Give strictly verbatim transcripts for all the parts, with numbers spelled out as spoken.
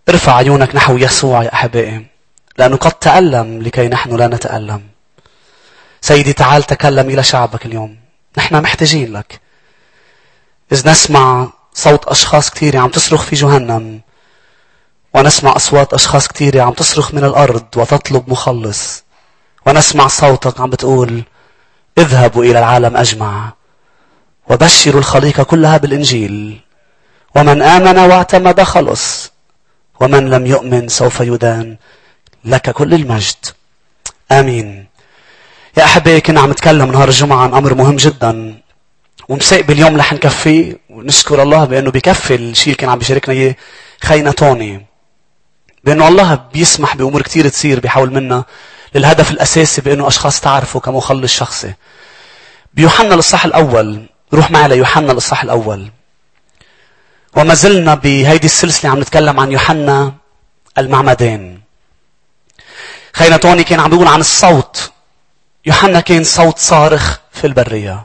ارفع عيونك نحو يسوع يا أحبائي، لأنه قد تألم لكي نحن لا نتألم. سيدي تعال تكلم إلى شعبك اليوم، نحن محتاجين لك. إذ نسمع صوت أشخاص كثيرة عم تصرخ في جهنم، ونسمع أصوات أشخاص كثيرة عم تصرخ من الأرض وتطلب مخلص، ونسمع صوتك عم بتقول اذهبوا إلى العالم أجمع وبشروا الخليقة كلها بالإنجيل، ومن آمن واعتمد خلص، ومن لم يؤمن سوف يدان. لك كل المجد. آمين. يا أحبائي، كنا عم نتكلم نهار الجمعة عن أمر مهم جدا، ومساء اليوم رح نكفيه، ونشكر الله بأنه بيكفي الشيء اللي كان عم بيشاركنا إياه خينا توني، بأنه الله بيسمح بأمور كتير تصير بيحاول منا للهدف الأساسي بأنه أشخاص تعرفوا كمخلص شخصي. بيوحنا الإصحاح الأول، روح معي ليوحنا الإصحاح الأول. وما زلنا بهيدي السلسلة عم نتكلم عن يوحنا المعمدان. خينا توني كان عم بيقول عن الصوت. يوحنا كان صوت صارخ في البرية،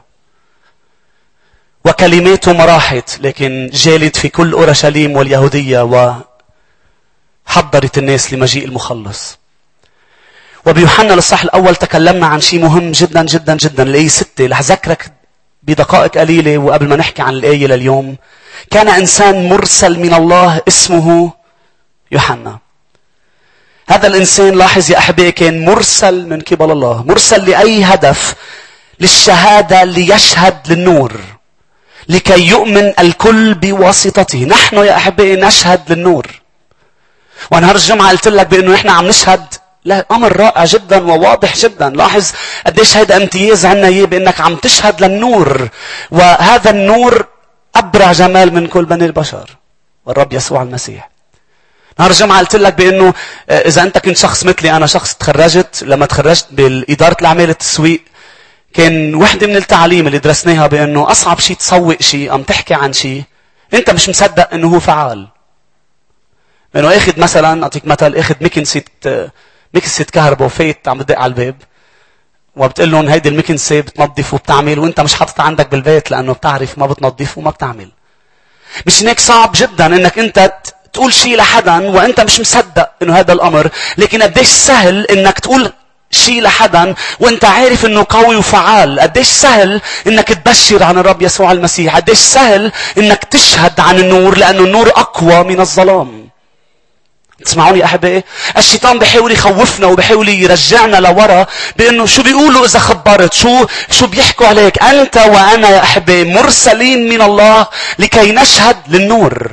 وكلماته ما راحت، لكن جالد في كل أورشليم واليهودية وحضرت الناس لمجيء المخلص. وبيوحنا الإصحاح الأول تكلمنا عن شيء مهم جدا جدا جدا. الآية ستة رح أذكرك بدقائق قليلة وقبل ما نحكي عن الآية لليوم. كان إنسان مرسل من الله اسمه يوحنا. هذا الإنسان، لاحظ يا أحبائي، كان مرسل من قبل الله. مرسل لأي هدف؟ للشهادة، ليشهد للنور، لكي يؤمن الكل بواسطته. نحن يا أحبائي نشهد للنور. ونهار الجمعة قلت لك بأنه نحن عم نشهد. لا، أمر رائع جدا وواضح جدا. لاحظ قديش هيدا امتياز عنا إياه بأنك عم تشهد للنور، وهذا النور أبرع جمال من كل بني البشر، والرب يسوع المسيح. نهار الجمعة قلت لك بأنه إذا أنت كنت شخص مثلي، أنا شخص تخرجت، لما تخرجت بالإدارة الأعمال التسويق، كان وحدة من التعليم اللي درسناها بأنه أصعب شيء تسوق شيء، أم تحكي عن شيء أنت مش مصدق أنه هو فعال. لأنه أخذ مثلا، أعطيك مثل، أخذ مكنسة مكنسة كهرباء وفيت عم بدق على الباب، وبتقول لهم هيدي المكنسة بتنظف وبتعمل، وأنت مش حاططها عندك بالبيت لأنه بتعرف ما بتنظف وما بتعمل. مش هيك صعب جدا أنك أنت تقول شيء لحدا وأنت مش مصدق أنه هذا الأمر، لكن قديش سهل أنك تقول شيء لحدا وانت عارف انه قوي وفعال. قديش سهل انك تبشر عن الرب يسوع المسيح. قديش سهل انك تشهد عن النور، لانه النور اقوى من الظلام. تسمعوني يا احبائي؟ الشيطان بيحاول يخوفنا وبيحاول يرجعنا لورا بانه شو بيقولوا اذا خبرت، شو شو بيحكوا عليك. انت وانا يا احبائي مرسلين من الله لكي نشهد للنور،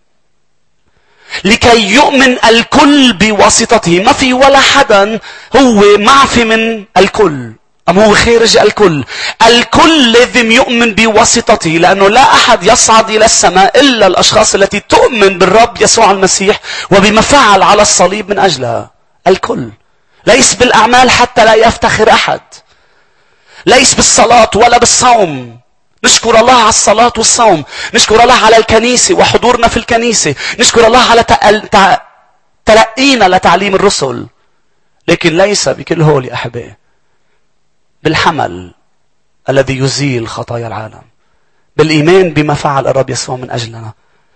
لكي يؤمن الكل بواسطته. ما في ولا حدا هو معفي من الكل، أم هو خارج الكل. الكل لازم يؤمن بواسطته، لأنه لا أحد يصعد إلى السماء إلا الأشخاص التي تؤمن بالرب يسوع المسيح وبما فعل على الصليب من أجلها. الكل، ليس بالأعمال حتى لا يفتخر أحد، ليس بالصلاة ولا بالصوم. نشكر الله على الصلاة والصوم، نشكر الله على الكنيسة وحضورنا في الكنيسة، نشكر الله على تلقينا لتعليم الرسل، لكن ليس بكل هول يا أحبائي، بالحمل الذي يزيل خطايا العالم، بالإيمان بما فعل الرب يسوع من أجلنا.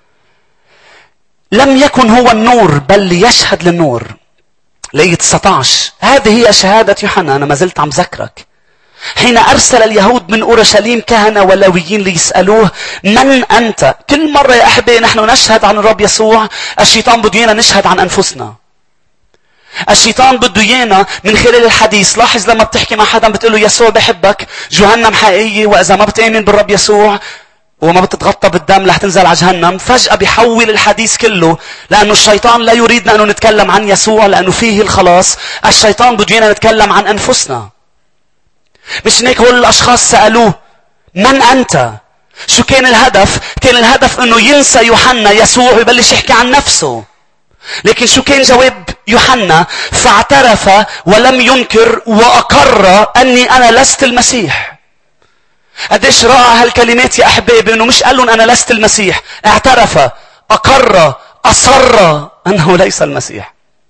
لم يكن هو النور بل ليشهد للنور. لآية تسعة عشر، هذه هي شهادة يوحنا. أنا ما زلت عم ذكرك. حين أرسل اليهود من أورشليم كهنة ولاويين ليسألوه من أنت. كل مرة يا أحبائي نحن نشهد عن الرب يسوع، الشيطان بده يانا نشهد عن أنفسنا. الشيطان بده يانا من خلال الحديث. لاحظ لما بتحكي مع حدا بتقول له يسوع بحبك، جهنم حقيقية، وإذا ما بتآمن بالرب يسوع وما بتتغطى بالدم رح تنزل على جهنم. فجأة بيحول الحديث كله، لأنه الشيطان لا يريدنا أنه نتكلم عن يسوع لأنه فيه الخلاص. الشيطان بده يانا نتكلم عن أنفسنا. مش هيك هول الأشخاص سألوه من أنت؟ شو كان الهدف؟ كان الهدف أنه ينسى يوحنا يسوع ويبلش يحكي عن نفسه. لكن شو كان جواب يوحنا؟ فاعترف ولم ينكر وأقر أني أنا لست المسيح. قديش رائع هالكلمات يا أحبابي، بأنه مش قال لهم أنا لست المسيح، اعترف، أقر، أصر أنه ليس المسيح.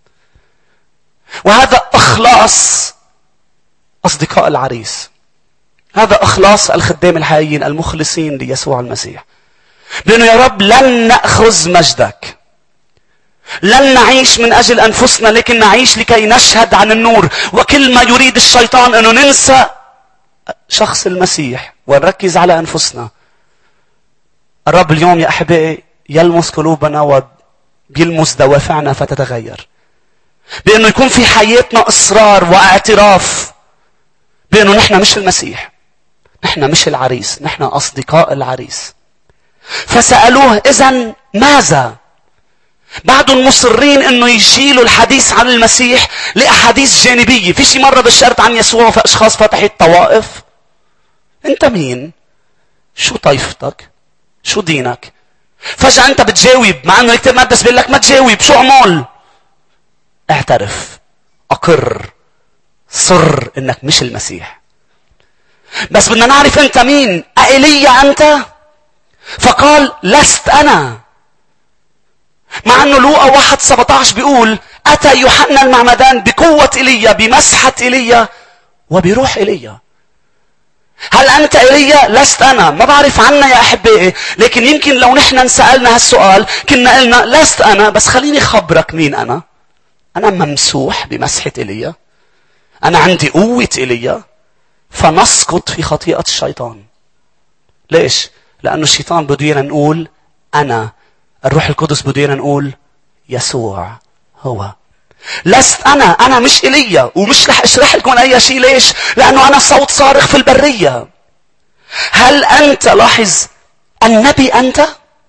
وهذا إخلاص أصدقاء العريس، هذا إخلاص الخدام الحقيقيين المخلصين ليسوع المسيح. لأنه يا رب لن نأخذ مجدك، لن نعيش من أجل أنفسنا، لكن نعيش لكي نشهد عن النور. وكل ما يريد الشيطان أنه ننسى شخص المسيح ونركز على أنفسنا. الرب اليوم يا أحبائي يلمس قلوبنا ويلمس دوافعنا فتتغير، بأنه يكون في حياتنا إصرار واعتراف بأنه نحن مش المسيح، نحن مش العريس، نحن أصدقاء العريس. فسألوه إذن ماذا؟ بعدهم مصرين انه يشيلوا الحديث عن المسيح لأحاديث جانبية. في شي مرة بشرت عن يسوع فأشخاص فتحت طوائف. انت مين؟ شو طائفتك؟ شو دينك؟ فجأة انت بتجاوب، مع انه الكتاب المقدس بيقول لك ما تجاوب. شو عمول؟ اعترف، اقر، صر انك مش المسيح. بس بدنا نعرف انت مين. أإيليا انت؟ فقال لست انا. مع انه لوقا واحد سبعة عشر بيقول اتى يوحنا المعمدان بقوة ايليا، بمسحة ايليا وبروح ايليا. هل انت ايليا؟ لست انا. ما بعرف عنا يا احبائي، لكن يمكن لو نحن انسألنا هالسؤال كنا قلنا لست انا. بس خليني خبرك مين انا. انا ممسوح بمسحة ايليا، انا عندي قوة ايليا، فنسقط في خطيئة الشيطان. ليش؟ لانه الشيطان بده ايانا نقول انا، الروح القدس بده ايانا نقول يسوع هو. لست انا، انا مش ايليا، ومش رح اشرح لكم اي شيء. ليش؟ لانه انا صوت صارخ في البرية. هل انت، لاحظ، النبي انت؟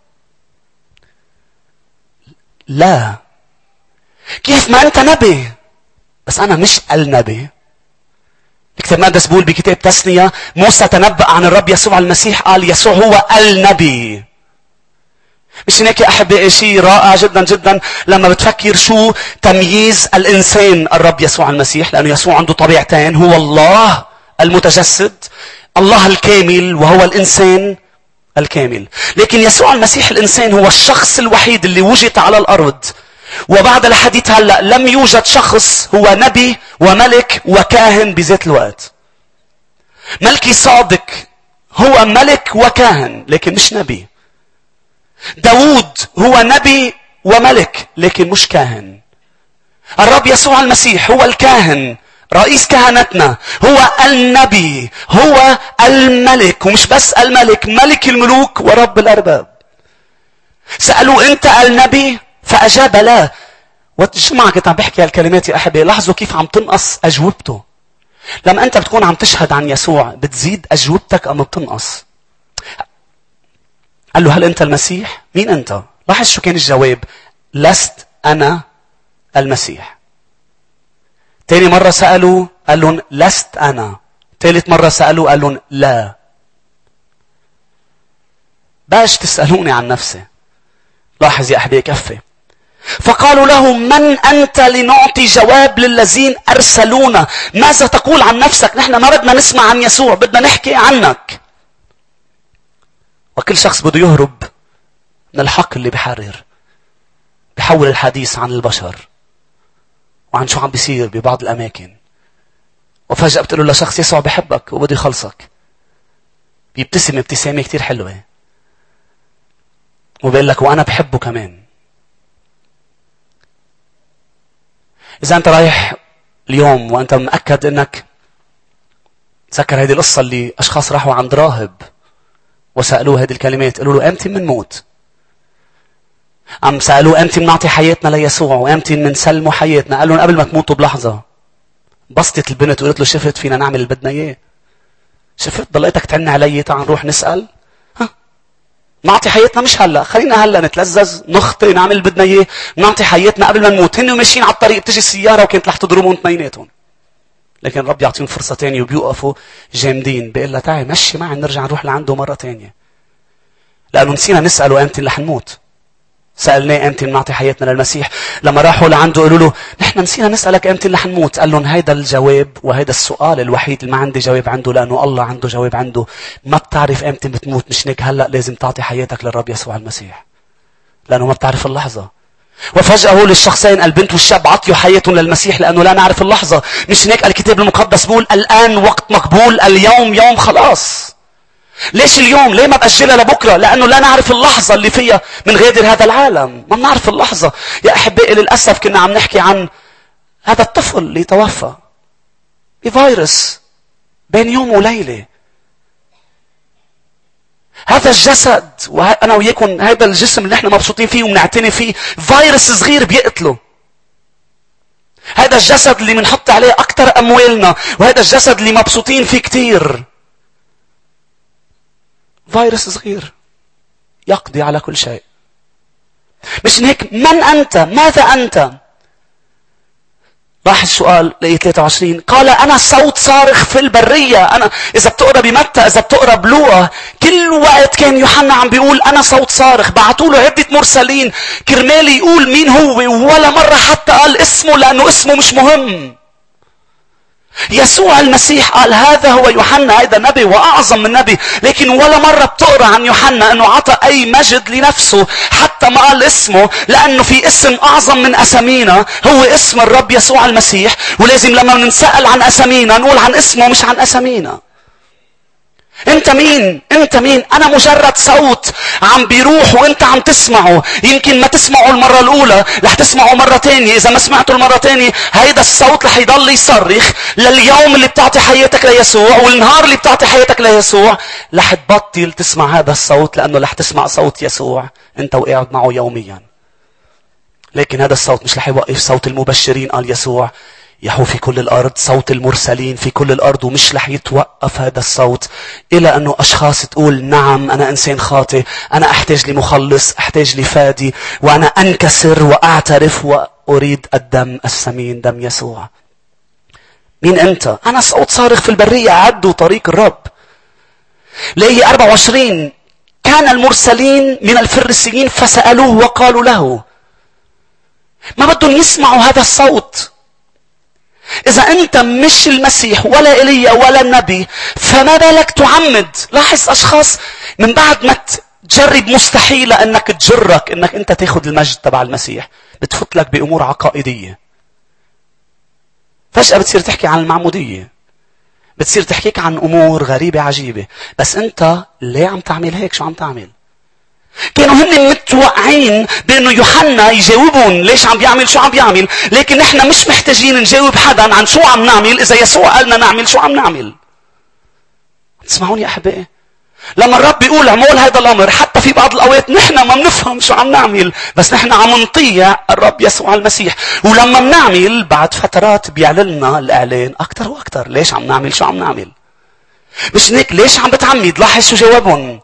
لا. كيف ما انت نبي؟ بس انا مش النبي. الكتاب المقدس بيقول بكتاب تثنية موسى تنبأ عن الرب يسوع المسيح، قال يسوع هو النبي. مش هيك يا أحبائي شيء رائع جدا جدا لما بتفكر شو تمييز الإنسان الرب يسوع المسيح؟ لأنه يسوع عنده طبيعتين، هو الله المتجسد، الله الكامل، وهو الإنسان الكامل. لكن يسوع المسيح الإنسان هو الشخص الوحيد اللي وجد على الأرض، وبعد الحديث هلأ لم يوجد شخص هو نبي وملك وكاهن بذات الوقت. ملكي صادق هو ملك وكاهن لكن مش نبي. داود هو نبي وملك لكن مش كاهن. الرب يسوع المسيح هو الكاهن، رئيس كهنتنا، هو النبي، هو الملك، ومش بس الملك، ملك الملوك ورب الأرباب. سألوا انت النبي؟ فأجاب لا. والجمعة كنت عم بحكي هالكلمات يا أحبي، لاحظوا كيف عم تنقص أجوبته. لما أنت بتكون عم تشهد عن يسوع بتزيد أجوبتك أم بتنقص؟ قال له هل أنت المسيح؟ مين أنت؟ لاحظ شو كان الجواب. لست أنا المسيح. تاني مرة سألوا قال لهم لست أنا. ثالث مرة سألوا قال لهم لا. باش تسألوني عن نفسي. لاحظ يا أحبي كفي. فقالوا له من أنت لنعطي جواب للذين أرسلونا؟ ماذا تقول عن نفسك؟ نحن ما بدنا نسمع عن يسوع، بدنا نحكي عنك. وكل شخص بده يهرب من الحق اللي بحرر، بحول الحديث عن البشر وعن شو عم بيصير ببعض الأماكن. وفجأة بتقول له لشخص يسوع بحبك وبده يخلصك، بيبتسم ابتسامة كتير حلوة وبيقول لك وأنا بحبه كمان. إذا أنت رايح اليوم وأنت مأكد أنك تذكر هذه القصة اللي أشخاص راحوا عند راهب وسألوه هذه الكلمات، قالوا له أمتى منموت؟ عم سألوه أمتى منعطي حياتنا ليسوع وأمتى منسلموا حياتنا؟ قال لهم قبل ما تموتوا بلحظة. بسطت البنت وقالت له شفت فينا نعمل اللي بدنا إياه؟ شفت ضليتك تعني علي؟ تعال نروح نسأل. ها نعطي حياتنا مش هلا، خلينا هلا نتلذذ نخطي نعمل اللي بدنا إياه، نعطي حياتنا قبل ما نموت. هن ماشيين على الطريق بتجي السيارة وكانت رح تضربهم اثنيناتهم، لكن الرب يعطيهم فرصة تانية وبيوقفوا جامدين. بيقول لها تعي مشي معي نرجع نروح لعنده مرة تانية، لأنه نسينا نسأله أمتى اللي حنموت. سألناه أمتى نعطي حياتنا للمسيح. لما راحوا لعنده قالوا له نحن نسينا نسألك أمتى اللي حنموت. قال لهم هيدا الجواب وهيدا السؤال الوحيد اللي ما عندي جواب عنده، لأنه الله عنده جواب عنده. ما بتعرف أمتى بتموت، مش هيك هلأ لازم تعطي حياتك للرب يسوع المسيح، لأنه ما بتعرف اللحظة. وفجأة هو للشخصين البنت والشاب عطيوا حياتهم للمسيح لأنه لا نعرف اللحظة. مش هيك الكتاب المقدس بيقول الآن وقت مقبول، اليوم يوم خلاص. ليش اليوم؟ ليه ما بأجلها لبكرة؟ لأنه لا نعرف اللحظة اللي فيها من غادر هذا العالم. ما بنعرف اللحظة. يا أحبائي للأسف كنا عم نحكي عن هذا الطفل اللي توفى بفيروس بين يوم وليلة. هذا الجسد، وأنا وياكم هذا الجسم اللي احنا مبسوطين فيه ومنعتني فيه، فيروس صغير بيقتله. هذا الجسد اللي منحط عليه أكثر أموالنا، وهذا الجسد اللي مبسوطين فيه كتير، فيروس صغير يقضي على كل شيء. مش هيك من أنت؟ ماذا أنت؟ راح السؤال لقي ثلاثة وعشرين، قال أنا صوت صارخ في البرية. أنا إذا بتقرأ بمتى، إذا بتقرأ بلوقا، كل وقت كان يوحنا عم بيقول أنا صوت صارخ. بعتوا له عدة مرسلين كرمال يقول مين هو، ولا مرة حتى قال اسمه لأنه اسمه مش مهم. يسوع المسيح قال هذا هو يوحنا، هذا نبي وأعظم من نبي، لكن ولا مرة بتقرأ عن يوحنا أنه عطى أي مجد لنفسه، حتى ما قال اسمه، لأنه في اسم أعظم من أسامينا، هو اسم الرب يسوع المسيح. ولازم لما نسأل عن أسامينا نقول عن اسمه مش عن أسامينا. انت مين؟ انت مين؟ انا مجرد صوت عم بيروح وانت عم تسمعه. يمكن ما تسمعه المرة الاولى، رح تسمعه مرة تانية. اذا ما سمعته المرة تانية، هيدا الصوت رح يضل يصرخ لليوم اللي بتعطي حياتك ليسوع، والنهار اللي بتعطي حياتك ليسوع رح تبطل تسمع هذا الصوت، لانه رح تسمع صوت يسوع انت وقاعد معه يوميا. لكن هذا الصوت مش رح يوقف. صوت المبشرين قال يسوع يحو في كل الأرض، صوت المرسلين في كل الأرض، ومش رح يتوقف هذا الصوت إلى أنه أشخاص تقول نعم أنا إنسان خاطئ، أنا أحتاج لمخلص، أحتاج لفادي، وأنا أنكسر وأعترف وأريد الدم الثمين، دم يسوع. مين أنت؟ أنا صوت صارخ في البرية، عدوا طريق الرب. ليه أربعة وعشرين، كان المرسلين من الفريسيين فسألوه وقالوا له، ما بدهم يسمعوا هذا الصوت. إذا أنت مش المسيح ولا إيليا ولا النبي، فما بالك تعمد؟ لاحظ أشخاص من بعد ما تجرب مستحيلة أنك تجرك أنك أنت تاخد المجد تبع المسيح، بتفوت لك بأمور عقائدية. فجأة بتصير تحكي عن المعمودية، بتصير تحكيك عن أمور غريبة عجيبة. بس أنت ليه عم تعمل هيك؟ شو عم تعمل؟ كانوا هن متوقعين بأنه يوحنا يجاوبون ليش عم بيعمل شو عم بيعمل، لكن نحن مش محتاجين نجاوب حدا عن شو عم نعمل إذا يسوع قالنا نعمل شو عم نعمل. تسمعوني يا أحبائي؟ لما الرب بيقول اعمل هذا الأمر، حتى في بعض الأوقات نحن ما بنفهم شو عم نعمل، بس نحن عم نطيع الرب يسوع المسيح. ولما بنعمل بعد فترات بيعللنا الإعلان أكتر وأكتر ليش عم نعمل شو عم نعمل. مش هيك؟ ليش عم بتعمد؟ لاحظ شو جوابهم.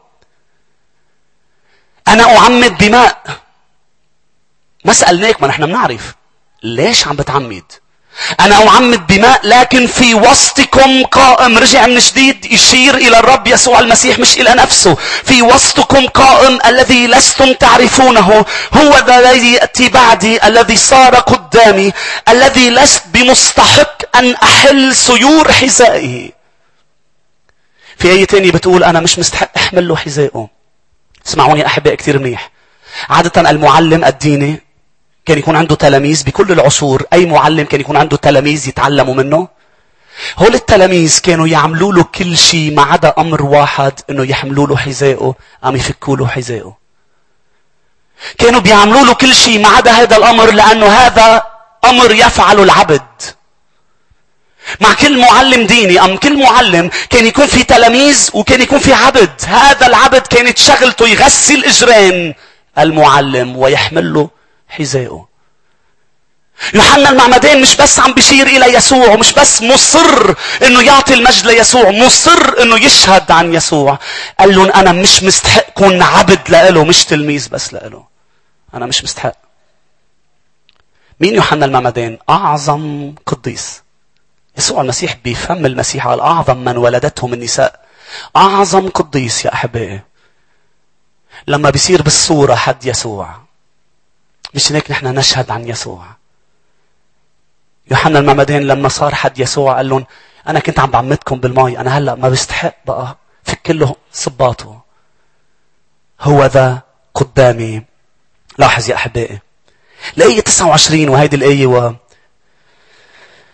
أنا أعمد بماء. ما سألناك، ما نحن بنعرف ليش عم بتعمد. أنا أعمد بماء لكن في وسطكم قائم. رجع من جديد يشير إلى الرب يسوع المسيح مش إلى نفسه. في وسطكم قائم الذي لستم تعرفونه، هو الذي يأتي بعدي، الذي صار قدامي، الذي لست بمستحق أن أحل سيور حذائه. في آية تانية بتقول أنا مش مستحق أحمل له حذائه. اسمعوني أحباء كتير منيح. عادة المعلم الديني كان يكون عنده تلاميذ بكل العصور. أي معلم كان يكون عنده تلاميذ يتعلموا منه. هول التلاميذ كانوا يعملوا له كل شيء ما عدا أمر واحد، إنه يحملوا له حذائه، عم يفكوا له حذائه. كانوا بيعملوا له كل شيء ما عدا هذا الأمر، لأنه هذا أمر يفعله العبد. مع كل معلم ديني أم كل معلم كان يكون في تلاميذ وكان يكون في عبد. هذا العبد كانت شغلته يغسل إجرين المعلم ويحمل له حذائه. يوحنا المعمدان مش بس عم بيشير إلى يسوع، ومش بس مصر إنه يعطي المجد ليسوع، مصر إنه يشهد عن يسوع. قال لهم أنا مش مستحق كون عبد لإله، مش تلميذ بس لإله. أنا مش مستحق. مين يوحنا المعمدان؟ أعظم قديس. يسوع المسيح بفم المسيح قال أعظم من ولدتهم النساء. أعظم قديس يا أحبائي. لما بيصير بالصورة حد يسوع، مش هيك نحن نشهد عن يسوع. يوحنا المعمدان لما صار حد يسوع قال لهم أنا كنت عم بعمدكم بالماء، أنا هلأ ما بستحق بقى فك له صباطه، هو ذا قدامي. لاحظ يا أحبائي الآية تسعة وعشرين، وهيدي الآية و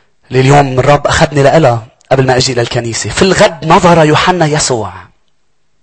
لليوم الرب أخذني لإلها قبل ما أجي للكنيسة. في الغد نظر يوحنا يسوع.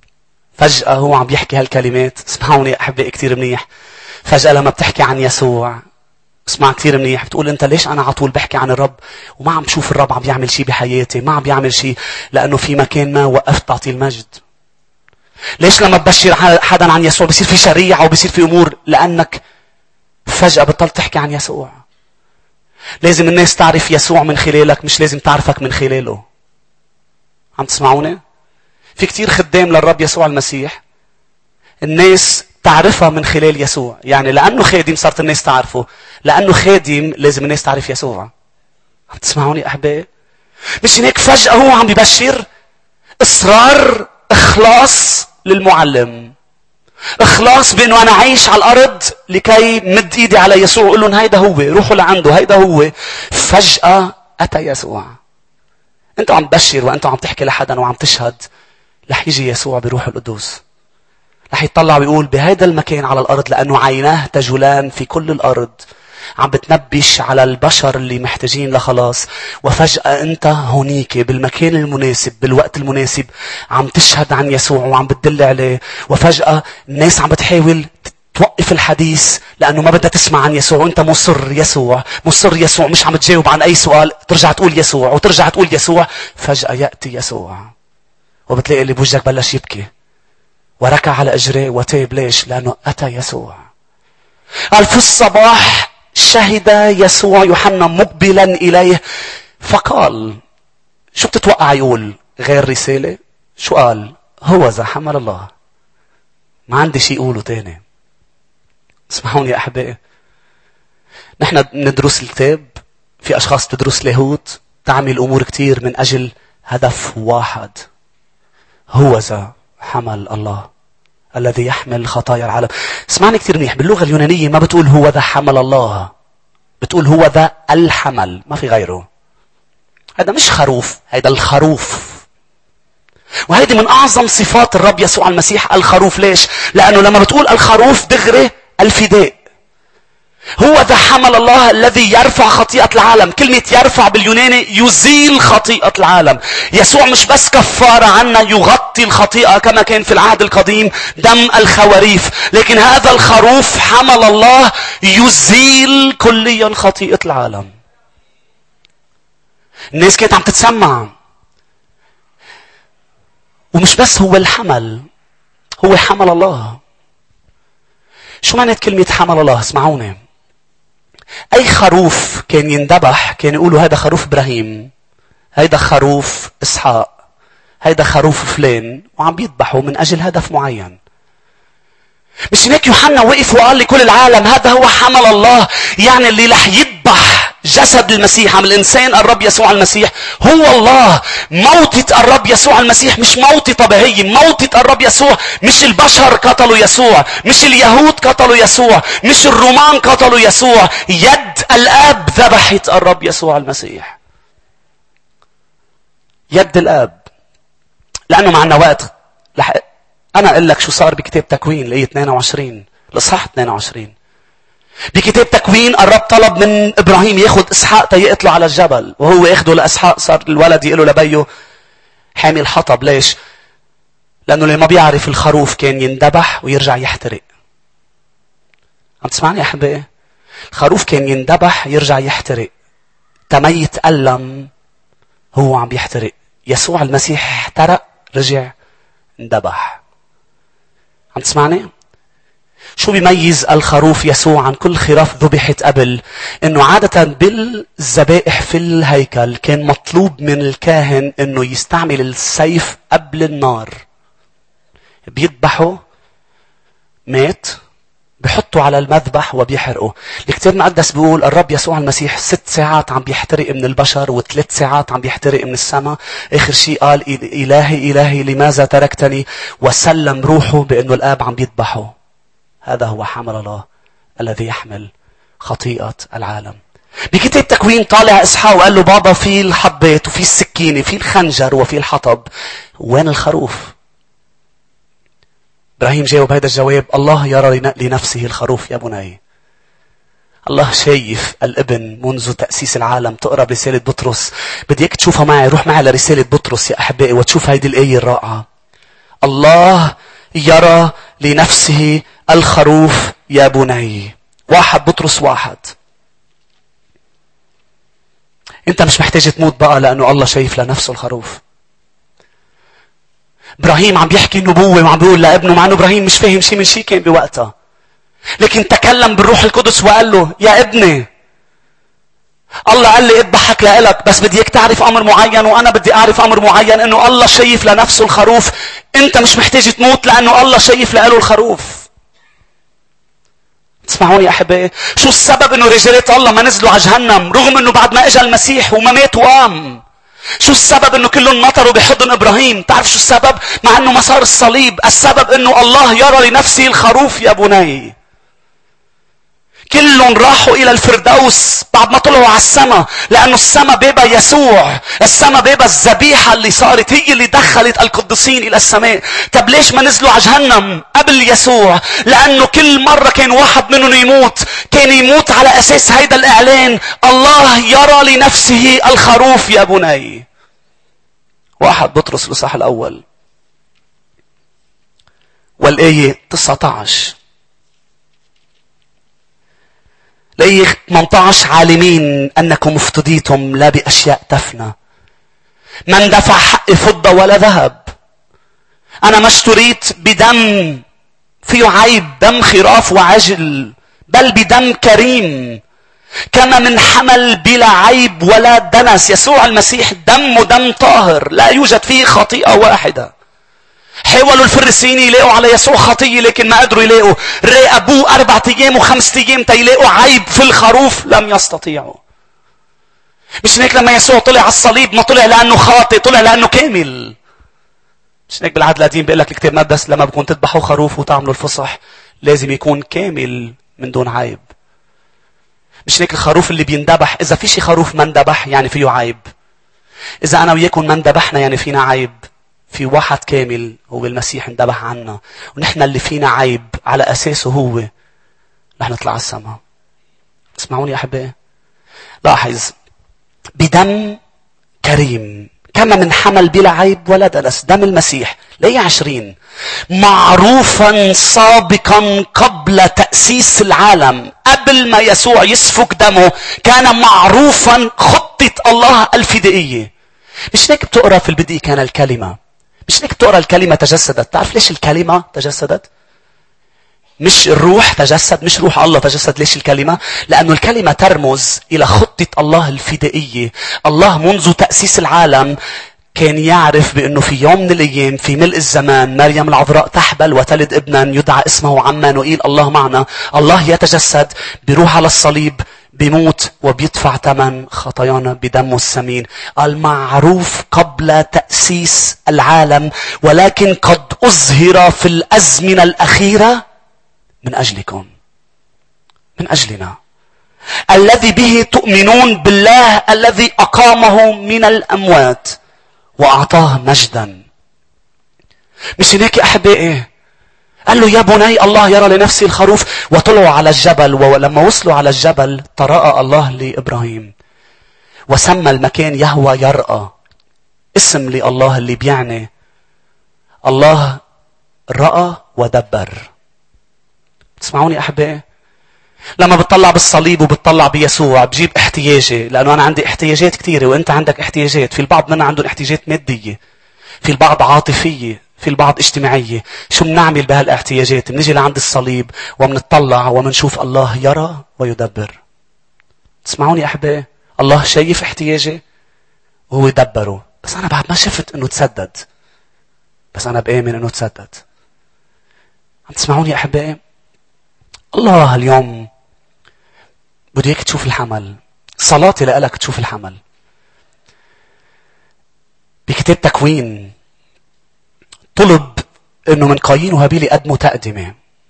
فجأة هو عم بيحكي هالكلمات. اسمعوني يا أحبائي كتير منيح. فجأة لما بتحكي عن يسوع، اسمع كتير منيح، بتقول أنت ليش أنا عطول بحكي عن الرب وما عم بشوف الرب عم بيعمل شيء بحياتي؟ ما عم بيعمل شيء لأنه في مكان ما وقفت تعطي المجد. ليش لما ببشر حدا عن يسوع بيصير في شريعة وبيصير في أمور؟ لأنك فجأة بطلت تحكي عن يسوع. لازم الناس تعرف يسوع من خلالك، مش لازم تعرفك من خلاله. عم تسمعوني؟ في كتير خدام للرب يسوع المسيح الناس تعرفها من خلال يسوع. يعني لأنه خادم صارت الناس تعرفه، لأنه خادم لازم الناس تعرف يسوع. عم تسمعوني أحبائي؟ مش هيك فجأة هو عم بيبشر إصرار إخلاص للمعلم، إخلاص بأنه أنا عايش على الأرض لكي مد إيدي على يسوع وقول لهم هيدا هو، روحوا لعنده، هيدا هو. فجأة أتى يسوع. أنت عم تبشر وأنت عم تحكي لحدا وعم تشهد، رح يجي يسوع بروح القدوس، رح يطلع ويقول بهذا المكان على الأرض لأنه عيناه تجولان في كل الأرض، عم بتنبش على البشر اللي محتاجين لخلاص. وفجأة أنت هونيك بالمكان المناسب بالوقت المناسب عم تشهد عن يسوع وعم بتدل عليه. وفجأة الناس عم بتحاول توقف الحديث لأنه ما بدها تسمع عن يسوع، وأنت مصر يسوع مصر يسوع، مش عم تجاوب عن أي سؤال، ترجع تقول يسوع وترجع تقول يسوع. فجأة يأتي يسوع وبتلاقي اللي بوجهك بلش يبكي وركع على أجريه وتاب. ليش؟ لأنه أتى يسوع. قال في الصباح شهد يسوع يوحنا مقبلا إليه فقال. شو بتتوقع يقول غير رسالة؟ شو قال؟ هو ذا حمل الله. ما عندي شيء يقوله تاني. اسمعوني يا أحبائي، نحن ندرس الكتاب، في أشخاص تدرس لاهوت تعمل أمور كتير من أجل هدف واحد. هو ذا حمل الله الذي يحمل خطايا العالم. اسمعني كتير منيح، باللغة اليونانية ما بتقول هو ذا حمل الله، بتقول هو ذا الحمل، ما في غيره. هذا مش خروف، هذا الخروف. وهذه من أعظم صفات الرب يسوع المسيح، الخروف. ليش؟ لأنه لما بتقول الخروف دغري الفداء. هو ذا حمل الله الذي يرفع خطيئة العالم. كلمة يرفع باليوناني يزيل خطيئة العالم. يسوع مش بس كفارة عنا يغطي الخطيئة كما كان في العهد القديم دم الخواريف، لكن هذا الخروف حمل الله يزيل كليا خطيئة العالم. الناس كانت عم تتسمع. ومش بس هو الحمل، هو حمل الله. شو معنى كلمة حمل الله؟ اسمعوني. أي خروف كان يندبح كان يقولوا هذا خروف إبراهيم، هذا خروف إسحاق، هذا خروف فلان، وعم بيذبحوا من أجل هدف معين. مش هناك يوحنا وقف وقال لكل العالم هذا هو حمل الله، يعني اللي رح يذبح جسد المسيح عم الإنسان الرب يسوع المسيح هو الله. موتة الرب يسوع المسيح مش موتة طبيعية. موتة الرب يسوع مش البشر قتلوا يسوع، مش اليهود قتلوا يسوع، مش الرومان قتلوا يسوع. يد الآب ذبحت الرب يسوع المسيح. يد الآب. لأنه معنا وقت لح... أنا أقول لك شو صار بكتاب تكوين الآية اثنين وعشرين الإصحاح اثنين وعشرين. بكتاب تكوين الرب طلب من إبراهيم ياخد إسحاق تيقتله على الجبل، وهو ياخده لإسحاق صار الولد يقوله لبيه حامي الحطب. ليش؟ لأنه اللي ما بيعرف الخروف كان يندبح ويرجع يحترق. عم تسمعني يا أحبائي؟ الخروف كان يندبح يرجع يحترق، تمي يتألم هو عم بيحترق. يسوع المسيح احترق رجع اندبح. عم تسمعني؟ شو بيميز الخروف يسوع عن كل خراف ذبحت قبل؟ انه عادة بالذبائح في الهيكل كان مطلوب من الكاهن انه يستعمل السيف قبل النار. بيذبحوا مات بيحطوا على المذبح وبيحرقوا. الكتاب المقدس بيقول الرب يسوع المسيح ست ساعات عم بيحترق من البشر وثلاث ساعات عم بيحترق من السماء. اخر شيء قال إلهي إلهي لماذا تركتني، وسلم روحه بأنه الآب عم بيذبحه. هذا هو حمل الله الذي يحمل خطيئة العالم. بكتاب تكوين طالع إسحاق وقال له بابا في الحبات وفي السكينة في الخنجر وفي الحطب، وين الخروف؟ إبراهيم جاوب هذا الجواب: الله يرى لنفسه الخروف يا بني. الله شايف الابن منذ تأسيس العالم. تقرأ برسالة بطرس، بديك تشوفها معي، روح معي لرسالة بطرس يا أحبائي وتشوف هيدي الآية الرائعة. الله يرى لنفسه الخروف يا بني. واحد بطرس واحد. انت مش محتاج تموت بقى لانه الله شايف لنفسه الخروف. ابراهيم عم بيحكي نبوة وعم بيقول لابنه، مع انه ابراهيم مش فاهم شيء من شيء كان بوقتها، لكن تكلم بالروح القدس وقال له يا ابني الله قال لي اذبحك لإلك، بس بدي اياك تعرف امر معين وانا بدي اعرف امر معين، انه الله شايف لنفسه الخروف. انت مش محتاج تموت لانه الله شايف لإله الخروف. تسمعوني يا احبائي؟ شو السبب انه رجالات الله ما نزلوا على جهنم رغم انه بعد ما اجى المسيح وما مات وقام؟ شو السبب انه كلهم نطروا بحضن ابراهيم؟ تعرف شو السبب؟ مع انه ما صار الصليب، السبب انه الله يرى لنفسه الخروف يا بني. كلهم راحوا الى الفردوس بعد ما طلعوا على السماء، لانه السماء بابا يسوع، السماء بابا الذبيحه اللي صارت هي اللي دخلت القديسين الى السماء. طب ليش ما نزلوا على جهنم قبل يسوع؟ لانه كل مره كان واحد منهم يموت كان يموت على اساس هيدا الاعلان، الله يرى لنفسه الخروف يا بني. واحد بطرس الاصحاح الاول والايه تسعة عشر لأي ثمانية عشر عالمين أنكم افتديتم لا بأشياء تفنى، من دفع حق فضة ولا ذهب. أنا ما اشتريت بدم فيه عيب، دم خراف وعجل، بل بدم كريم كما من حمل بلا عيب ولا دنس. يسوع المسيح دم دم طاهر لا يوجد فيه خطيئة واحدة. حاولوا الفريسيين يلاقوا على يسوع خطية لكن ما قدروا يلاقوا. راقبوه أربعة أيام وخمسة أيام تيلاقوا عيب في الخروف، لم يستطيعوا. مش هيك لما يسوع طلع على الصليب ما طلع لأنه خاطئ، طلع لأنه كامل. مش هيك بالعهد القديم بيقول لك الكتاب المقدس لما بكون تذبحوا خروف وتعملوا الفصح لازم يكون كامل من دون عيب. مش هيك الخروف اللي بيندبح، إذا في شي خروف ما اندبح يعني فيه عيب. إذا أنا وياكم ما اندبحنا يعني فينا عيب. في واحد كامل هو المسيح اندبح عنا، ونحن اللي فينا عيب على أساسه هو رح نطلع على السماء. اسمعوني يا أحبائي، لاحظ بدم كريم كما من حمل بلا عيب ولا دنس. دم المسيح ليه عشرين معروفا سابقا قبل تأسيس العالم. قبل ما يسوع يسفك دمه كان معروفا خطة الله الفدائية. مش هيك بتقرأ في البدء كان الكلمة؟ مش هيك بتقرأ الكلمة تجسدت؟ تعرف ليش الكلمة تجسدت؟ مش الروح تجسد، مش روح الله تجسد. ليش الكلمة؟ لأنه الكلمة ترمز إلى خطة الله الفدائية. الله منذ تأسيس العالم كان يعرف بأنه في يوم من الأيام في ملء الزمان مريم العذراء تحبل وتلد ابنا يدعى اسمه عمانوئيل، الله معنا. الله يتجسد، بيروح على الصليب، بيموت وبيدفع ثمن خطايانا بدمه الثمين. المعروف قبل تأسيس العالم، ولكن قد أظهر في الأزمنة الأخيرة من أجلكم، من أجلنا، الذي به تؤمنون بالله الذي أقامه من الأموات وأعطاه مجدا. مش هناك أحبائي قال له يا بني الله يرى لنفسه الخروف، وطلعوا على الجبل. ولما وصلوا على الجبل تراءى الله لإبراهيم وسمى المكان يهوى يرأى، اسم لله اللي بيعني الله رأى ودبر. تسمعوني أحبائي؟ لما بتطلع بالصليب وبتطلع بيسوع بجيب احتياجي، لأنه أنا عندي احتياجات كثيرة وأنت عندك احتياجات. في البعض منا عندهم احتياجات مادية، في البعض عاطفية، في البعض اجتماعية. شو بنعمل بهالاحتياجات؟ بنيجي لعند الصليب وبنطلع وبنشوف الله يرى ويدبر. تسمعوني أحبائي؟ الله شايف احتياجي وهو يدبره. بس أنا بعد ما شفت إنه تسدد، بس أنا بآمن إنه تسدد. عم تسمعوني أحبائي؟ الله اليوم بده اياك تشوف الحمل. صلاتي لك تشوف الحمل. بكتاب تكوين طلب انه من قايين وهابيل يقدموا تقدمه.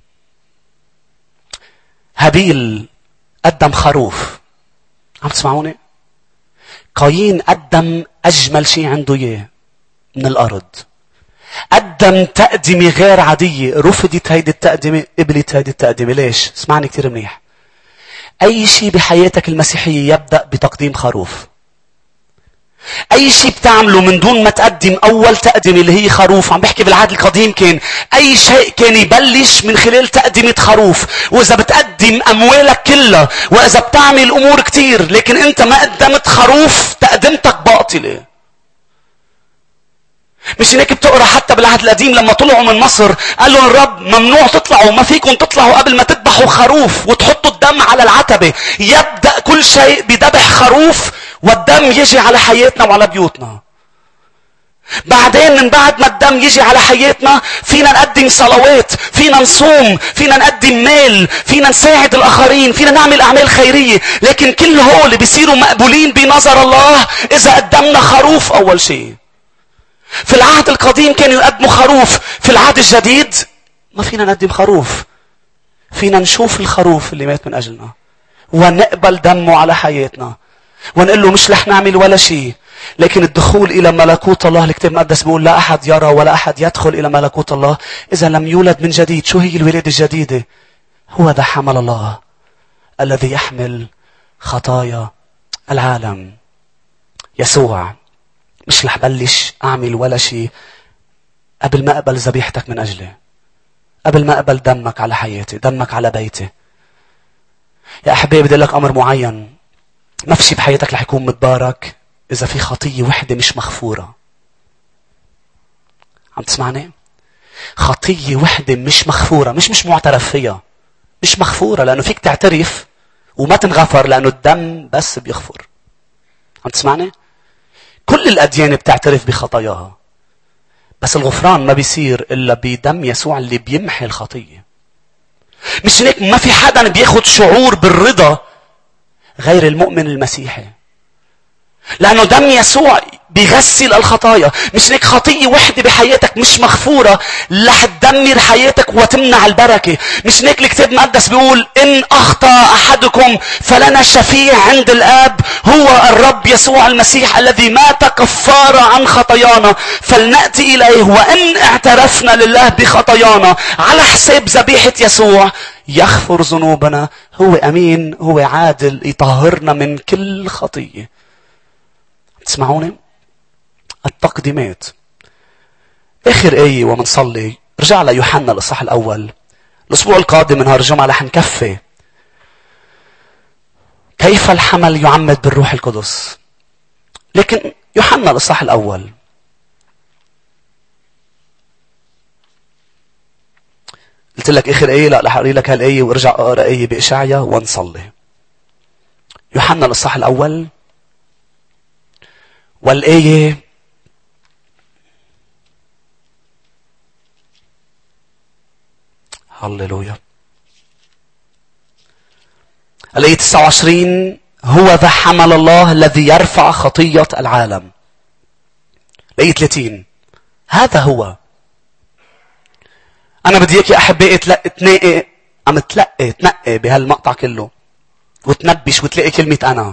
هابيل قدم خروف. عم تسمعوني؟ قايين قدم اجمل شيء عنده اياه من الارض. قدم تقدمة غير عادية. رفضت هيدي التقدمة، قبلت هيدي التقدمة. ليش؟ اسمعني كتير منيح. أي شيء بحياتك المسيحية يبدأ بتقديم خروف. اي شيء بتعمله من دون ما تقدم اول تقدمه اللي هي خروف. عم بحكي بالعهد القديم كان اي شيء كان يبلش من خلال تقدمة خروف. واذا بتقدم اموالك كلها، واذا بتعمل امور كتير، لكن انت ما قدمت خروف، تقدمتك باطلة. مش هيك بتقرا حتى بالعهد القديم لما طلعوا من مصر قال لهم الرب ممنوع تطلعوا، ما فيكم تطلعوا قبل ما تذبحوا خروف وتحطوا الدم على العتبة. يبدأ كل شيء بذبح خروف والدم يجي على حياتنا وعلى بيوتنا. بعدين من بعد ما الدم يجي على حياتنا فينا نقدم صلوات، فينا نصوم، فينا نقدم مال، فينا نساعد الآخرين، فينا نعمل أعمال خيرية. لكن كل هول بيصيروا مقبولين بنظر الله إذا قدمنا خروف أول شيء. في العهد القديم كانوا يقدموا خروف، في العهد الجديد ما فينا نقدم خروف. فينا نشوف الخروف اللي مات من أجلنا ونقبل دمه على حياتنا ونقول له مش رح نعمل ولا شيء. لكن الدخول إلى ملكوت الله، الكتاب المقدس بيقول لا أحد يرى ولا أحد يدخل إلى ملكوت الله إذا لم يولد من جديد. شو هي الولادة الجديدة؟ هو ذا حمل الله الذي يحمل خطايا العالم. يسوع مش رح بلش أعمل ولا شيء قبل ما أقبل ذبيحتك من أجلي، قبل ما أقبل دمك على حياتي، دمك على بيتي. يا أحبابي بدي لك أمر معين، ما في شيء بحياتك رح يكون متبارك إذا في خطية وحدة مش مغفورة. عم تسمعني؟ خطية وحدة مش مغفورة، مش مش معترف فيها، مش مغفورة، لأنه فيك تعترف وما تنغفر لأنه الدم بس بيغفر. عم تسمعني؟ كل الأديان بتعترف بخطاياها، بس الغفران ما بيصير إلا بدم يسوع اللي بيمحي الخطية. مش هيك ما في حدا بياخد شعور بالرضا غير المؤمن المسيحي، لأنه دم يسوع بيغسل الخطايا. مش هيك خطية وحدة بحياتك مش مغفورة رح تدمر حياتك وتمنع البركة. مش هيك الكتاب المقدس بيقول إن أخطأ أحدكم فلنا شفيع عند الآب هو الرب يسوع المسيح الذي مات كفارة عن خطايانا، فلنأتي إليه وإن اعترفنا لله بخطايانا على حساب ذبيحة يسوع يغفر ذنوبنا. هو أمين، هو عادل، يطهرنا من كل خطية. تسمعوني؟ التقديمات. آخر آية ومنصلي رجع ليوحنا الإصحاح الأول. الأسبوع القادم نهار الجمعة رح نكفي كيف الحمل يعمد بالروح القدس. لكن يوحنا الإصحاح الأول قلت لك آخر آية، لا رح أقري لك هالآية وارجع أقرأ آية بإشعيا ونصلي. يوحنا الإصحاح الأول والآية هللويا الآية تسعة وعشرين هو ذا حمل الله الذي يرفع خطية العالم. الآية ثلاثين هذا هو. أنا بدي إياك يا أحبائي تلاقي تنقي عم تلقي تنقي بهالمقطع كله وتنبش وتلاقي كلمة أنا.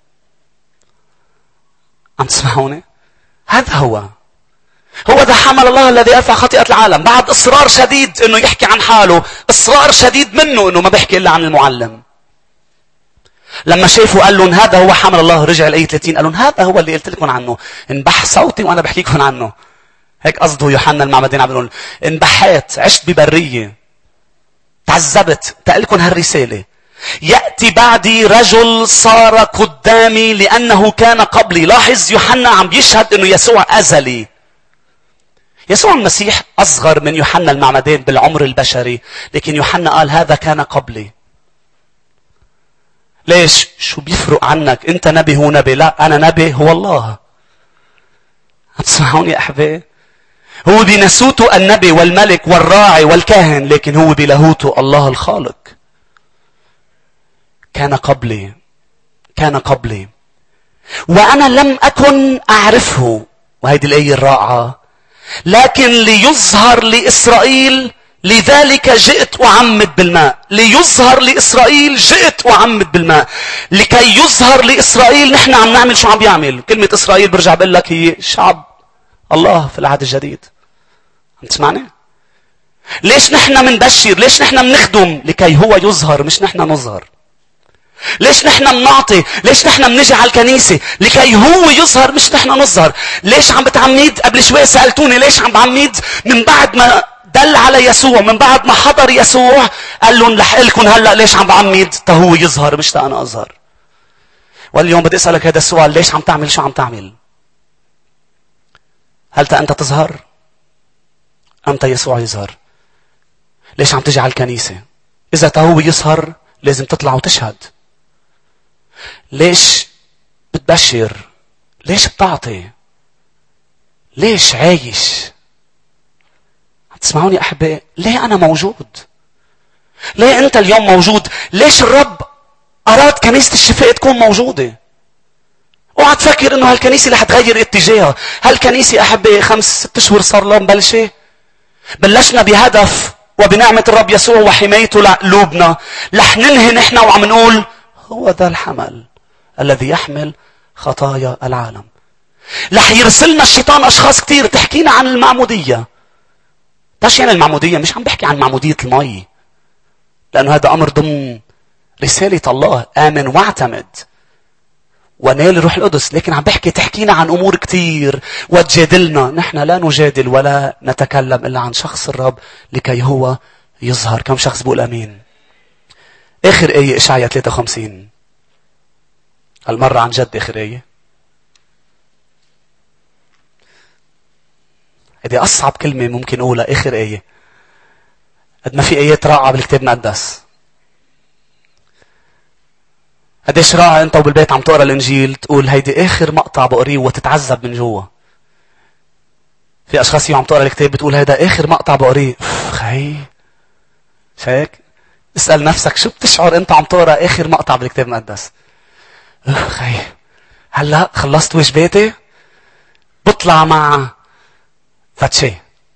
عم تسمعوني؟ هذا هو. هو ذا حمل الله الذي يرفع خطيئة العالم. بعد إصرار شديد إنه يحكي عن حاله، إصرار شديد منه إنه ما بيحكي إلا عن المعلم. لما شافوا قال لهم هذا هو حمل الله، رجع الآية ثلاثين قال لهم هذا هو اللي قلت لكم عنه، انبح صوتي وأنا بحكيكم عنه. هيك قصده يوحنا المعمدان عم بيقول انبحيت، عشت ببرية، تعذبت، تقلكم هالرسالة. يأتي بعدي رجل صار قدامي لأنه كان قبلي. لاحظ يوحنا عم بيشهد إنه يسوع أزلي. يسوع المسيح أصغر من يوحنا المعمدان بالعمر البشري، لكن يوحنا قال هذا كان قبلي. ليش؟ شو بيفرق عنك؟ أنت نبي هو نبي؟ لا، أنا نبي هو الله. هتسمعوني يا أحبائي؟ هو بناسوته النبي والملك والراعي والكاهن، لكن هو بلاهوته الله الخالق. كان قبلي، كان قبلي وأنا لم أكن أعرفه. وهذه الآية الرائعة. لكن ليظهر لإسرائيل لذلك جئت أعمد بالماء. ليظهر لإسرائيل جئت أعمد بالماء. لكي يظهر لإسرائيل. نحن عم نعمل شو عم بيعمل؟ كلمة إسرائيل برجع بقول لك هي شعب الله في العهد الجديد. عم تسمعني؟ ليش نحن منبشر؟ ليش نحن منخدم؟ لكي هو يظهر مش نحن نظهر. ليش نحن بنعطي؟ ليش نحن بنجي على الكنيسة؟ لكي هو يظهر مش نحن نظهر. ليش عم بتعميد؟ قبل شوي سألتوني ليش عم بعميد؟ من بعد ما دل على يسوع، من بعد ما حضر يسوع قال لهم رح لكم هلا ليش عم بعميد؟ تا هو يظهر مش تا انا اظهر. واليوم بدي اسالك هذا السؤال، ليش عم تعمل شو عم تعمل؟ هل تا انت تظهر؟ ام تا يسوع يظهر؟ ليش عم تجي على الكنيسة؟ اذا تا هو يظهر لازم تطلع وتشهد. ليش بتبشر؟ ليش بتعطي؟ ليش عايش؟ تسمعوني أحبائي؟ ليه أنا موجود؟ ليه أنت اليوم موجود؟ ليش الرب أراد كنيسة الشفاء تكون موجودة؟ اوعى تفكر إنه هالكنيسة رح تغير اتجاهها. هالكنيسة أحبائي خمس ست شهور صار لها مبلشة. بلشنا بهدف وبنعمة الرب يسوع وحمايته لقلوبنا. رح ننهي نحن وعم نقول هو ذا الحمل الذي يحمل خطايا العالم. رح يرسلنا الشيطان أشخاص كتير تحكينا عن المعمودية. تاش يعني المعمودية؟ مش عم بحكي عن معمودية المي، لأنه هذا أمر ضمن رسالة الله، آمن واعتمد ونال الروح القدس. لكن عم بحكي تحكينا عن أمور كتير وتجادلنا. نحن لا نجادل ولا نتكلم إلا عن شخص الرب لكي هو يظهر. كم شخص بقول أمين؟ آخر آية إشعياء ثلاثة وخمسين. هالمرة عن جد آخر آية. هذه أصعب كلمة ممكن أقولها، آخر آية. قد ما في آيات رائعة بالكتاب المقدس. قديش رائع أنت وبالبيت عم تقرأ الإنجيل تقول هيدي آخر مقطع بقريه وتتعذب من جوا. في أشخاص عم تقرأ الكتاب بتقول هيدا آخر مقطع بقريه. خي شايك؟ اسأل نفسك شو بتشعر أنت عم تقرأ آخر مقطع بالكتاب المقدس؟ خي هلا خلصت واجباتي بطلع مع فتشي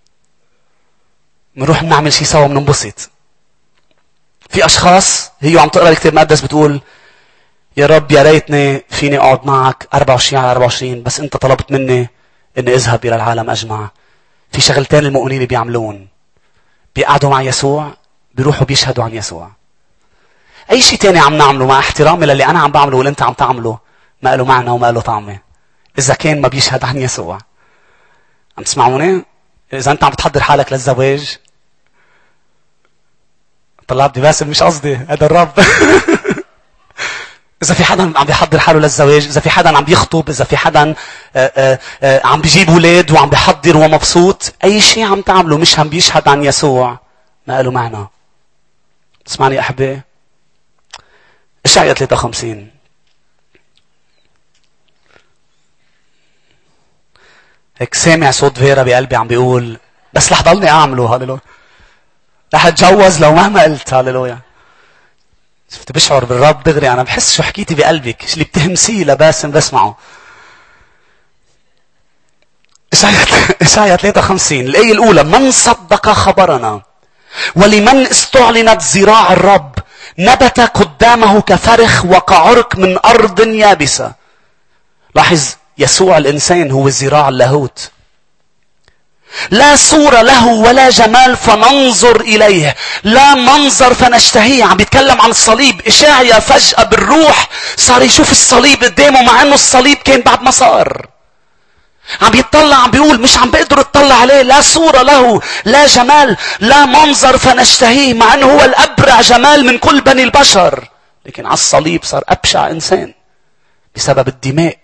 منروح نعمل شي سوا مننبسط. في أشخاص هي عم تقرأ الكتاب المقدس بتقول يا رب يا ريتني فيني أقعد معك أربعة وعشرين على أربعة وعشرين، بس أنت طلبت مني إني أذهب إلى العالم أجمع. في شغلتين المؤمنين بيعملون، بيقعدوا مع يسوع، بيروحوا بيشهدوا عن يسوع. أي شيء تاني عم نعمله مع احترامي للي أنا عم بعمله واللي أنت عم تعمله ما له معنى وما له طعمة إذا كان ما بيشهد عن يسوع. عم تسمعوني؟ إذا أنت عم بتحضر حالك للزواج، طلعت بدي باسل مش قصدي، هذا الرب. إذا في حدا عم بيحضر حاله للزواج، إذا في حدا عم بيخطب، إذا في حدا آآ آآ عم بيجيب أولاد وعم بيحضر ومبسوط، أي شيء عم تعمله مش عم بيشهد عن يسوع ما له معنى. تسمعني أحبائي؟ إشعياء ثلاثة وخمسين. هيك سامع صوت فيرا بقلبي عم بيقول بس رح ضلني أعمله. هاليلويا. رح أتجوز لو مهما قلت. هاليلويا. شفت بشعر بالرب دغري. أنا بحس شو حكيتي بقلبك، شو اللي بتهمسيه لباسم بسمعه. إشعياء ثلاثة وخمسين الآية الأولى: من صدق خبرنا ولمن استعلنت ذراع الرب، نبت قدامه كفرخ وكعرق من أرض يابسة. لاحظ يسوع الإنسان هو ذراع اللاهوت. لا صورة له ولا جمال فننظر إليه، لا منظر فنشتهيه. عم بيتكلم عن الصليب. إشعياء فجأة بالروح صار يشوف الصليب قدامه مع أنه الصليب كان بعد ما صار. عم يتطلع عم بيقول مش عم بقدر اطلع عليه. لا صورة له لا جمال لا منظر فنشتهيه، مع أنه هو الأبرع جمال من كل بني البشر. لكن على الصليب صار أبشع إنسان بسبب الدماء.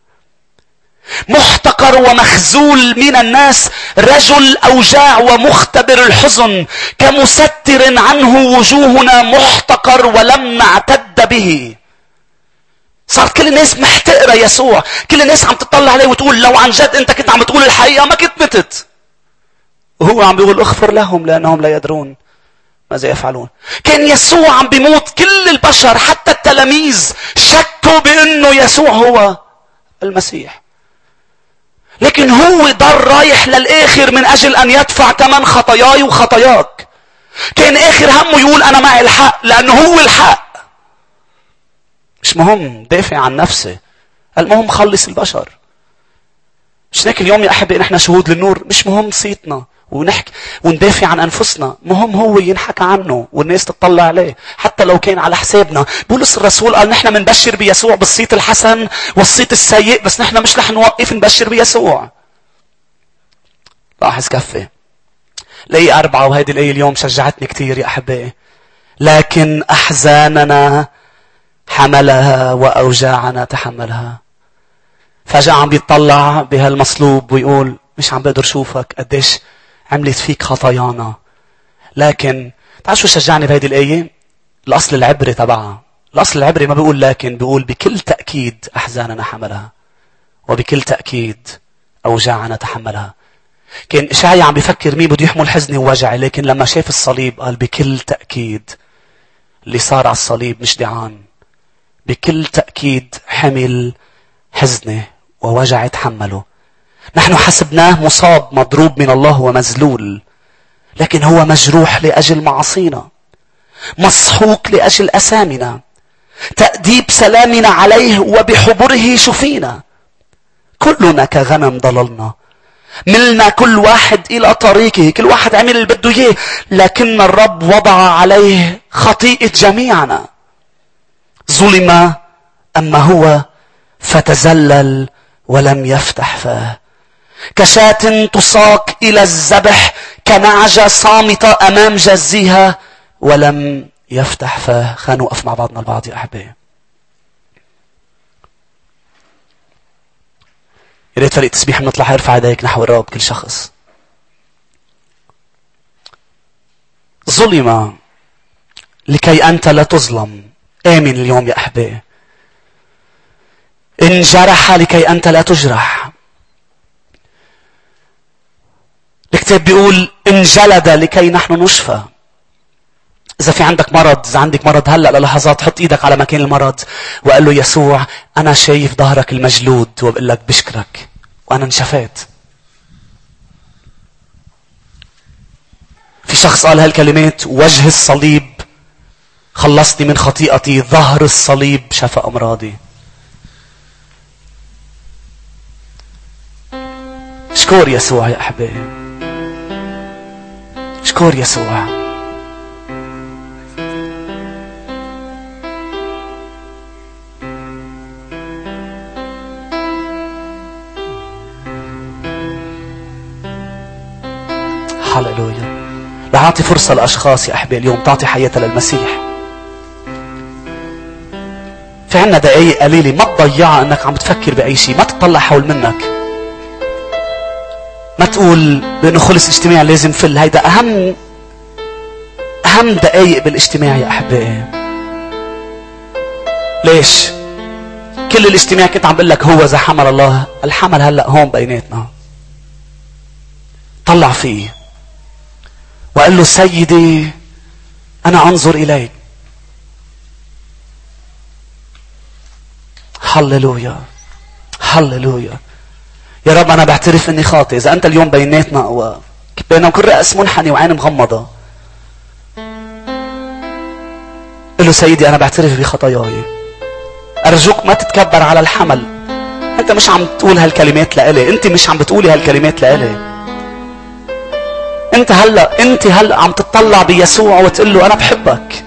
محتقر ومخزول من الناس، رجل أوجاع ومختبر الحزن، كمستر عنه وجوهنا، محتقر ولم نعتد به. صارت كل الناس محتقرة يسوع. كل الناس عم تطلع عليه وتقول لو عن جد انت كنت عم تقول الحقيقة ما كنت متت. وهو عم بيقول اغفر لهم لأنهم لا يدرون ماذا يفعلون. كان يسوع عم بيموت. كل البشر حتى التلاميذ شكوا بأنه يسوع هو المسيح. لكن هو ضل رايح للآخر من أجل أن يدفع ثمن خطاياي وخطاياك. كان آخر همه يقول أنا معي الحق، لأنه هو الحق. مش مهم دافع عن نفسه، المهم خلص البشر. مش هيك اليوم يا أحبائي نحن شهود للنور؟ مش مهم صيتنا ونحكي وندافع عن أنفسنا. مهم هو ينحكى عنه والناس تطلع عليه حتى لو كان على حسابنا. بولس الرسول قال نحن منبشر بيسوع بالصيت الحسن والصيت السيء، بس نحن مش رح نوقف نبشر بيسوع. لاحظ كفي الآية أربعة، وهذه الآية اليوم شجعتني كتير يا أحبائي. لكن أحزاننا حملها وأوجاعنا تحملها. فجأة عم بيطلع بهالمصلوب ويقول مش عم بقدر شوفك قديش عملت فيك خطايانا، لكن تعال شو شجعني بهذه الآية؟ الأصل العبري تبعها. الأصل العبري ما بيقول لكن، بيقول بكل تأكيد أحزاننا حملها وبكل تأكيد أوجاعنا تحملها. كان إشعيا عم بيفكر مين بده يحمل حزني ووجعي، لكن لما شاف الصليب قال بكل تأكيد اللي صار على الصليب مش دعان، بكل تأكيد حمل حزنه ووجع تحمله. نحن حسبناه مصاب مضروب من الله ومذلول، لكن هو مجروح لأجل معاصينا، مسحوق لأجل أثامنا، تأديب سلامنا عليه وبحبره شفينا. كلنا كغنم ضللنا، ملنا كل واحد إلى طريقه، كل واحد عمل اللي بده إياه، لكن الرب وضع عليه خطيئة جميعنا. ظلم أما هو فتزلل ولم يفتح فاه، كشاة تساق إلى الذبح، كنعجة صامتة أمام جزيها ولم يفتح فاه. خلينا نوقف مع بعضنا البعض يا أحبائي. يا ريت فريق تسبيح بنطلع يرفع يديك نحو الرب كل شخص. ظلم لكي أنت لا تظلم. آمن اليوم يا أحبائي. انجرح لكي أنت لا تجرح. الكتاب بيقول انجلد لكي نحن نشفى. إذا في عندك مرض، إذا عندك مرض هلأ للحظات حط إيدك على مكان المرض وقال له يسوع أنا شايف ظهرك المجلود وبقول لك بشكرك وأنا انشفيت. في شخص قال هالكلمات: وجه الصليب خلصني من خطيئتي، ظهر الصليب شفى أمراضي. اشكر يسوع يا أحبائي، اشكر يسوع. هللويا. رح أعطي فرصة لأشخاص يا أحبائي اليوم تعطي حياتها للمسيح. في عنا دقايق قليلة، ما تضيعها انك عم تفكر بأي شيء، ما تطلع حول منك، ما تقول بأنه خلص اجتماع لازم فل. هيدا أهم أهم دقايق بالاجتماع يا أحبائي. ليش؟ كل الاجتماع كنت عم بقول لك هو ذا حمل الله، الحمل هلأ هون بيناتنا. طلع فيه وقال له سيدي أنا أنظر إليك. هللويا هللويا. يا رب أنا بعترف إني خاطئ. إذا أنت اليوم بيناتنا وبيننا كل رأس منحني وعين مغمضة، قل له سيدي أنا بعترف بخطاياي. أرجوك ما تتكبر على الحمل. أنت مش عم تقول هالكلمات لإلي، أنت مش عم بتقولي هالكلمات لإلي. انت هلا انت هلا عم تطلع بيسوع وتقول له انا بحبك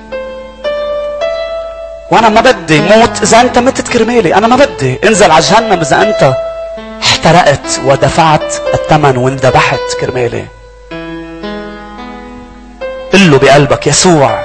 وانا ما بدي موت اذا انت متت كرمالي، انا ما بدي انزل على جهنم اذا انت احترقت ودفعت الثمن واندبحت كرمالي. قل له بقلبك يسوع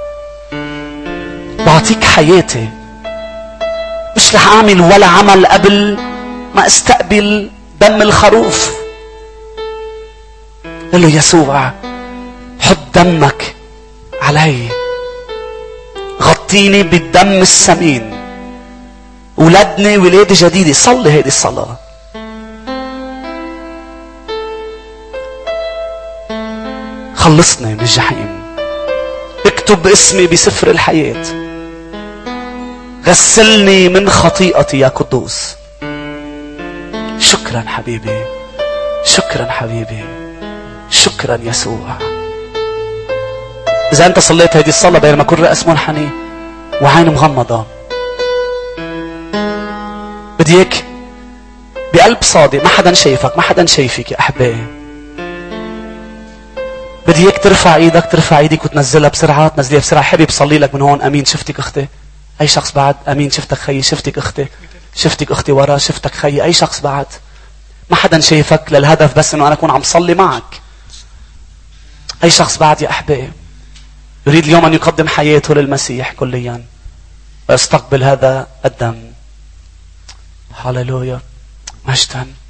بعطيك حياتي، مش رح اعمل ولا عمل قبل ما استقبل دم الخروف. قل له يسوع حط دمك علي، غطيني بالدم الثمين، ولدني ولادة جديدة. صلي هذه الصلاة. خلصني من الجحيم، اكتب اسمي بسفر الحياة، غسلني من خطيئتي يا قدوس. شكرا حبيبي، شكرا حبيبي، شكرا يسوع. إذا أنت صليت هذه الصلاة بينما كل رأس منحني وعين مغمضة، بدي إياك بقلب صادق، ما حدا شايفك، ما حدا شايفك يا أحبائي، بدي اياك ترفع ايدك، ترفع ايدك وتنزلها بسرعة، تنزليها بسرعة. حبي بصلي لك من هون. امين. شفتك اختي. اي شخص بعد؟ امين. شفتك خيي. شفتك اختي. شفتك اختي ورا. شفتك خيي. اي شخص بعد؟ ما حدا شايفك للهدف بس انه انا اكون عم صلي معك. اي شخص بعد يا احبائي يريد اليوم ان يقدم حياته للمسيح كليا ويستقبل هذا الدم. هاليلويا. مجدا.